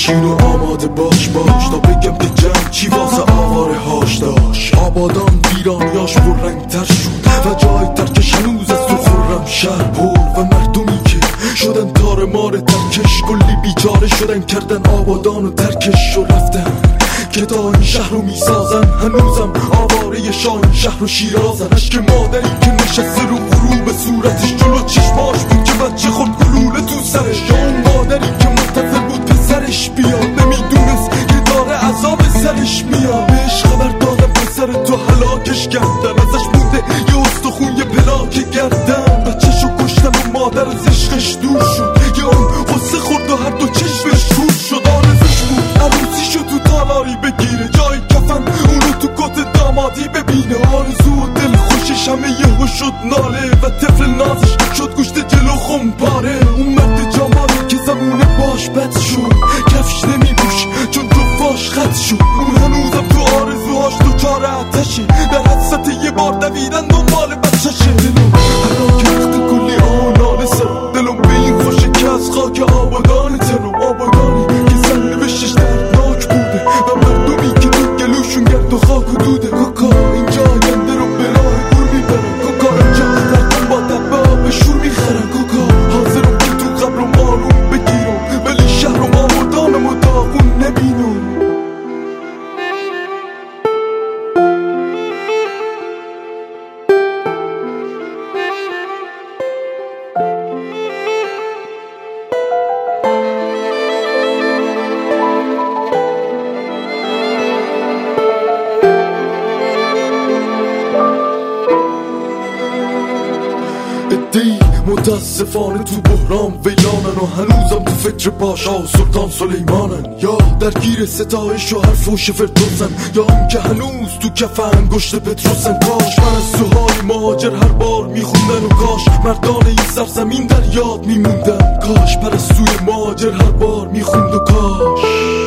بشین و آماده باش تا بگم که جمع چی واسه آواره هاش داشت. آبادان ویرانیاش پررنگتر شد و جای ترکش هنوز از تو خرم شهر پر و مردمی که شدن تار مار ترکش کلی بیچاره شدن کردن آبادان و ترکش و رفتن که تا این شهر رو میسازن. هنوزم آواره شاهین شهر و شیرازن. عشق مادری که نشسته رو غروب صورتش جلو چشماش بود که بچه خود گلوله تو سرش، یا اون مادری که منتظر بود پسرش بیاد نمیدونست که داره عذاب سرش میاد. بهش خبر دادم پسر تو هلاکش کردن، ازش مونده یه استخون یه پلاک گردن. بچه‌شو کشتن و مادر از عشقش دور شد، یه اون غصه خورد و هر دو چشمش کور شد. آرزوش بود عروسیشو تو تالاری بگیره، جای کفن اونو تو کت دامادی ببینه. آرزو و دل خوشش همه یهو شد ناله و طفل نازش شد گوشت جلو خمپاره. اون مرد جوانی که زمونه باش بد شد، کفش نمیبوش چون جفاش خط شد. اون هنوزم تو آرزوهاش دوچار آتشه، در حدست یه بار دویدن دنبال بچهشه. دلم هرا که وقت کلی آنال سرم، دلم به این خوشه که از خاک آبادان ترم. آبادانی که زن نوشتش دردناک بوده و مردمی که تو گلوشون گرد و خاک و دوده. کوکا اینجا گنده رو به راه گور میبرن، کوکا اینجا مردم با دبه آب شور میخرن. کوکا حاضرم که تو قبر و مالون بگیرم، ولی شهرم آبادانم و داغون نبینم. ادهی متاسفانه تو بحران ویلانن و هنوزم تو فکر پاشا و سلطان سلیمانن، یا درگیر ستایش و حرف و فردوسن، یا هم که هنوز تو کف انگشت پتروسن. کاش من از سوهای مهاجر هر بار میخوندن و کاش مردان این سرزمین در یاد میموندن. کاش پرستوی مهاجر هر بار میخوند و کاش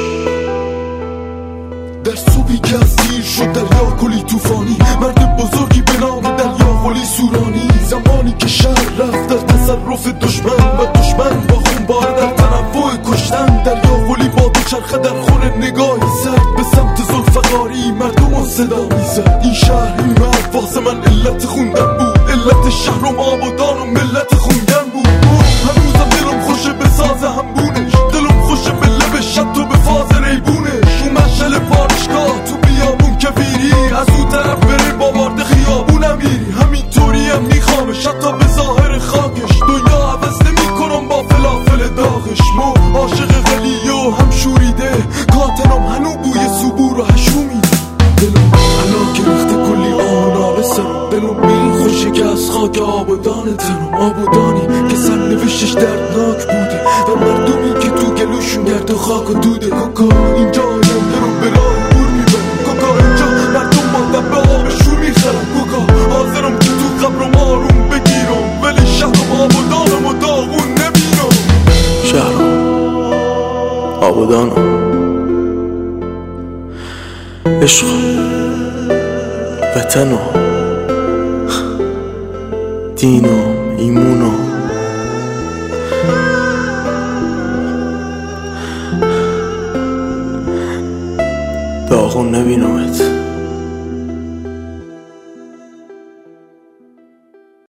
در صبحی که از دیر شد دریا کلی توفانی، مرد بزرگی به نام دریا قلی سورانی. زمانی که شهر رفت در تصرف دشمن و دشمن با خونباره در تنوع کشتن. دریا قلی با دوچرخه در خور نگاهی زد به سمت ذوالفقاری، مردم و صدا میزد. این شهر این مرد واسه من علت خوندن بود، علت شهرم آبادان و ملت خوندن بود. هنوزم دلم خوشه به ساز همبونش، دلم خوشه به لب شط و به فاز ریبونش. اون مشعل پارشگاه تو بیابون کبیری، از اون طرف بری با وارد خیابون امیری. همینطوری هم میخوامش حتی به ظاهر خاکش، دنیا عوض نمی کنم با فلافل داغش. مو عاشق غلی و هم شوریده، کاتنم هنو بوی سبور و هشومی. دلم حالا که ریخته کلی آنال سرم، دلم می خوشه که از خاک آبادان ترم. آبادانی که سرنوشتش دردناک بوده و مردمی که تو گلوشون گرد و خاک و دوده. کوکا اینجا گنده رو به راه گور میبرن، کوکا اینجا مردم با دبه آب شور میخرن. کوکا حاضرم که تو قبرم آروم بگیرم، ولی شهرم آبادانم و داغون نبینم. شهرم آبادانم، عشق وطن و دین و ایمون و داغون نبینمت.